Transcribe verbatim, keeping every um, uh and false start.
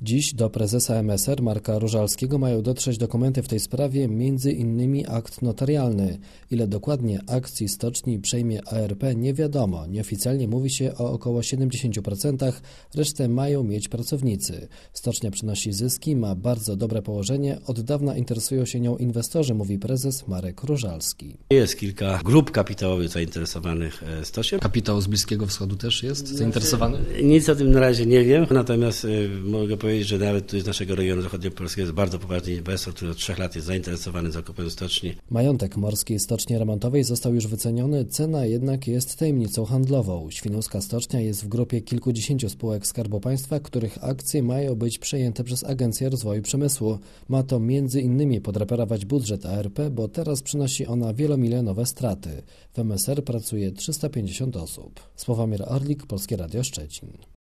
Dziś do prezesa M S R Marka Różalskiego mają dotrzeć dokumenty w tej sprawie, między innymi akt notarialny. Ile dokładnie akcji stoczni przejmie A R P nie wiadomo. Nieoficjalnie mówi się o około siedemdziesięciu procentach, resztę mają mieć pracownicy. Stocznia przynosi zyski, ma bardzo dobre położenie, od dawna interesują się nią inwestorzy, mówi prezes Marek Różalski. Jest kilka grup kapitałowych zainteresowanych stocznią. Kapitał z Bliskiego Wschodu też jest zainteresowany? Nic o tym na razie nie wiem, natomiast y, mogę powiedzieć, że nawet tu z naszego regionu zachodniopolskiego jest bardzo poważny inwestor, który od trzech lat jest zainteresowany zakupem stoczni. Majątek Morskiej Stoczni Remontowej został już wyceniony, cena jednak jest tajemnicą handlową. Świnoujska Stocznia jest w grupie kilkudziesięciu spółek Skarbu Państwa, których akcje mają być przejęte przez Agencję Rozwoju Przemysłu. Ma to między innymi podreperować budżet A R P, bo teraz przynosi ona wielomilionowe straty. W M S R pracuje trzysta pięćdziesiąt osób. Sławomir Orlik, Polskie Radio Szczecin.